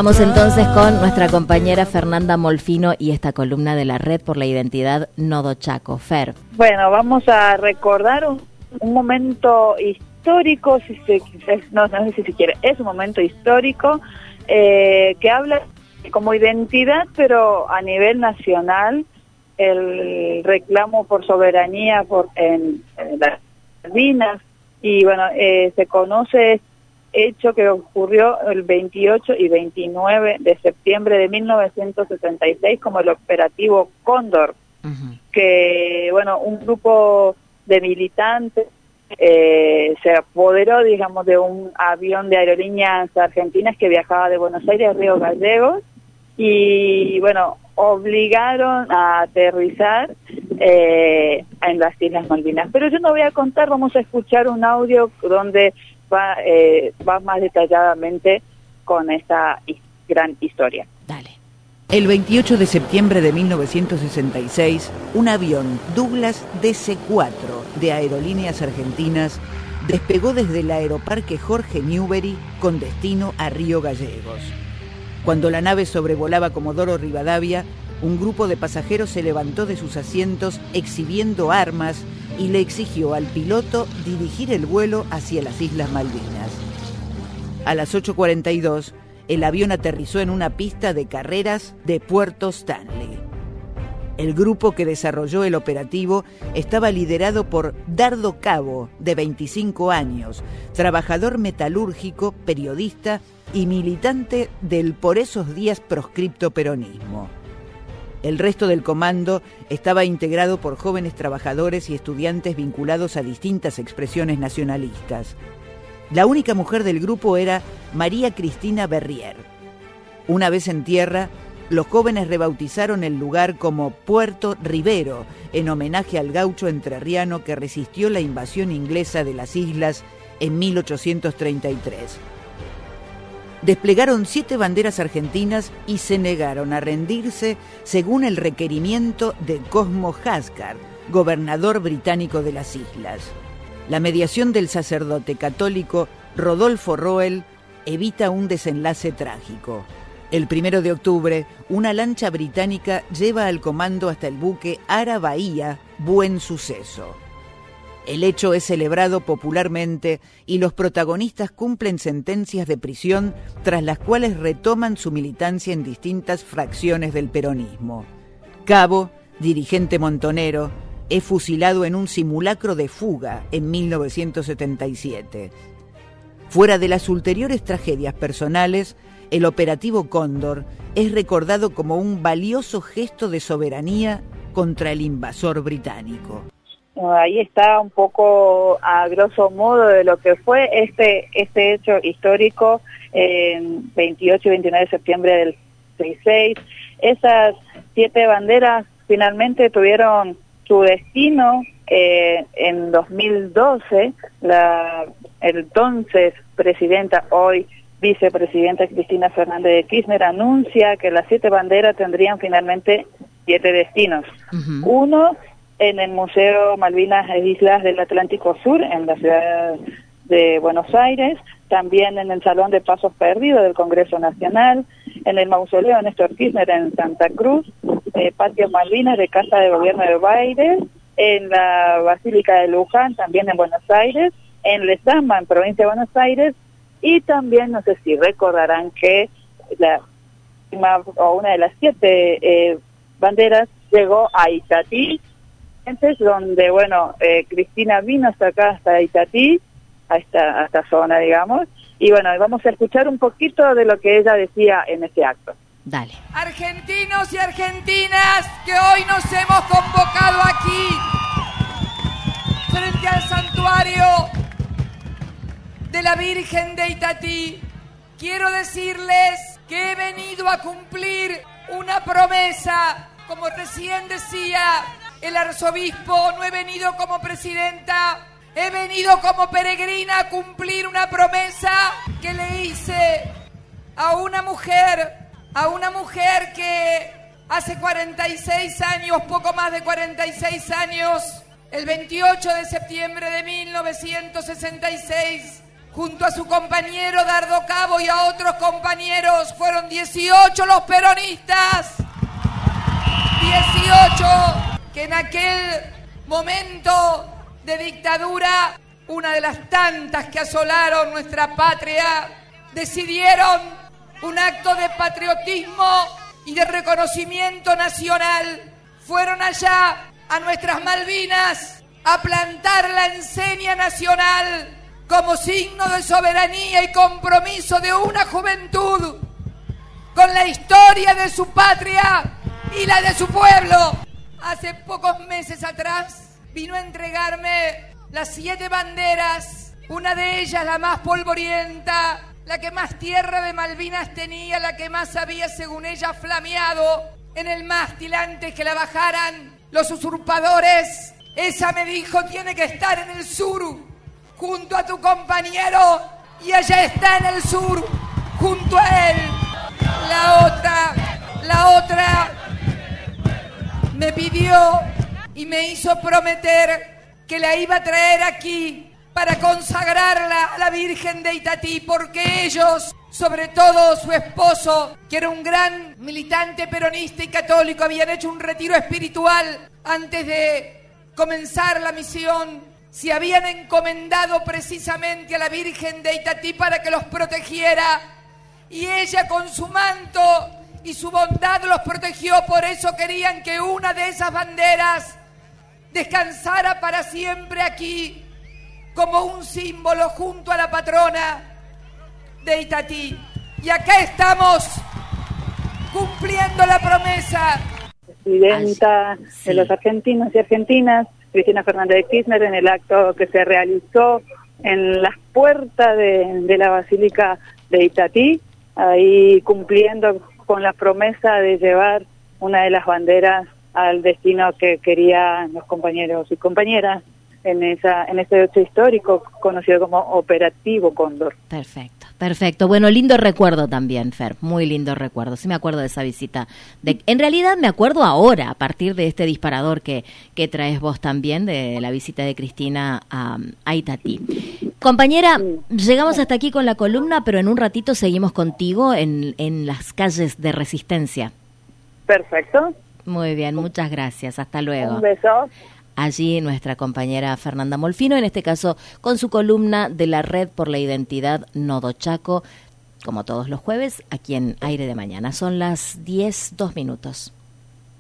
Vamos entonces con nuestra compañera Fernanda Molfino y esta columna de la Red por la Identidad Nodo Chaco. Fer. Bueno, vamos a recordar un momento histórico, no sé si se quiere, es un momento histórico que habla como identidad, pero a nivel nacional, el reclamo por soberanía en las Malvinas, y bueno, se conoce hecho que ocurrió el 28 y 29 de septiembre de 1976 como el operativo Cóndor, que bueno, un grupo de militantes se apoderó, digamos, de un avión de Aerolíneas Argentinas que viajaba de Buenos Aires a Río Gallegos, y bueno, obligaron a aterrizar en las Islas Malvinas. Pero yo no voy a contar, vamos a escuchar un audio donde va más detalladamente con esta gran historia. Dale. El 28 de septiembre de 1966, un avión Douglas DC-4 de Aerolíneas Argentinas despegó desde el aeroparque Jorge Newbery con destino a Río Gallegos. Cuando la nave sobrevolaba Comodoro Rivadavia, un grupo de pasajeros se levantó de sus asientos exhibiendo armas y le exigió al piloto dirigir el vuelo hacia las Islas Malvinas. A las 8:42, el avión aterrizó en una pista de carreras de Puerto Stanley. El grupo que desarrolló el operativo estaba liderado por Dardo Cabo, de 25 años, trabajador metalúrgico, periodista y militante del por esos días proscripto peronismo. El resto del comando estaba integrado por jóvenes trabajadores y estudiantes vinculados a distintas expresiones nacionalistas. La única mujer del grupo era María Cristina Berrier. Una vez en tierra, los jóvenes rebautizaron el lugar como Puerto Rivero, en homenaje al gaucho entrerriano que resistió la invasión inglesa de las islas en 1833. Desplegaron 7 banderas argentinas y se negaron a rendirse según el requerimiento de Cosmo Haskard, gobernador británico de las islas. La mediación del sacerdote católico Rodolfo Roel evita un desenlace trágico. El 1 de octubre, una lancha británica lleva al comando hasta el buque Ara Bahía, Buen Suceso. El hecho es celebrado popularmente y los protagonistas cumplen sentencias de prisión tras las cuales retoman su militancia en distintas fracciones del peronismo. Cabo, dirigente montonero, es fusilado en un simulacro de fuga en 1977. Fuera de las ulteriores tragedias personales, el operativo Cóndor es recordado como un valioso gesto de soberanía contra el invasor británico. Ahí está un poco a grosso modo de lo que fue este hecho histórico en 28 y 29 de septiembre del 66. Esas 7 banderas finalmente tuvieron su destino en 2012. La entonces presidenta, hoy vicepresidenta Cristina Fernández de Kirchner, anuncia que las 7 banderas tendrían finalmente 7 destinos. Uno en el Museo Malvinas e Islas del Atlántico Sur, en la ciudad de Buenos Aires, también en el Salón de Pasos Perdidos del Congreso Nacional, en el Mausoleo Néstor Kirchner en Santa Cruz, Patio Malvinas de Casa de Gobierno de Baires, en la Basílica de Luján, también en Buenos Aires, en Lezama, en Provincia de Buenos Aires, y también, no sé si recordarán que una de las 7 banderas llegó a Itatí, donde, bueno, Cristina vino hasta acá, hasta Itatí, a esta zona, digamos, y bueno, vamos a escuchar un poquito de lo que ella decía en ese acto. Dale. Argentinos y argentinas que hoy nos hemos convocado aquí, frente al santuario de la Virgen de Itatí, quiero decirles que he venido a cumplir una promesa, como recién decía el arzobispo, no he venido como presidenta, he venido como peregrina a cumplir una promesa que le hice a una mujer que hace 46 años, poco más de 46 años, el 28 de septiembre de 1966, junto a su compañero Dardo Cabo y a otros compañeros, fueron 18 los peronistas, 18 que en aquel momento de dictadura, una de las tantas que asolaron nuestra patria, decidieron un acto de patriotismo y de reconocimiento nacional. Fueron allá a nuestras Malvinas a plantar la enseña nacional como signo de soberanía y compromiso de una juventud con la historia de su patria y la de su pueblo. Hace pocos meses atrás vino a entregarme las 7 banderas, una de ellas la más polvorienta, la que más tierra de Malvinas tenía, la que más había, según ella, flameado en el mástil antes que la bajaran los usurpadores. Esa, me dijo, tiene que estar en el sur, junto a tu compañero, y allá está en el sur, junto a él. La otra me pidió y me hizo prometer que la iba a traer aquí para consagrarla a la Virgen de Itatí, porque ellos, sobre todo su esposo, que era un gran militante peronista y católico, habían hecho un retiro espiritual antes de comenzar la misión. Se habían encomendado precisamente a la Virgen de Itatí para que los protegiera, y ella con su manto y su bondad los protegió. Por eso querían que una de esas banderas descansara para siempre aquí, como un símbolo junto a la patrona de Itatí. Y acá estamos cumpliendo la promesa. Presidenta de los argentinos y argentinas, Cristina Fernández de Kirchner, en el acto que se realizó en las puertas de la Basílica de Itatí, ahí cumpliendo con la promesa de llevar una de las banderas al destino que querían los compañeros y compañeras en ese hecho histórico conocido como Operativo Cóndor. Perfecto, perfecto. Bueno, lindo recuerdo también, Fer, muy lindo recuerdo. Sí me acuerdo de esa visita. En realidad me acuerdo ahora, a partir de este disparador que traes vos también, de la visita de Cristina a Itatí. Compañera, llegamos hasta aquí con la columna, pero en un ratito seguimos contigo en las calles de Resistencia. Perfecto. Muy bien, muchas gracias. Hasta luego. Un beso. Allí nuestra compañera Fernanda Molfino, en este caso con su columna de la Red por la Identidad Nodo Chaco, como todos los jueves, aquí en Aire de Mañana. Son las 10:02.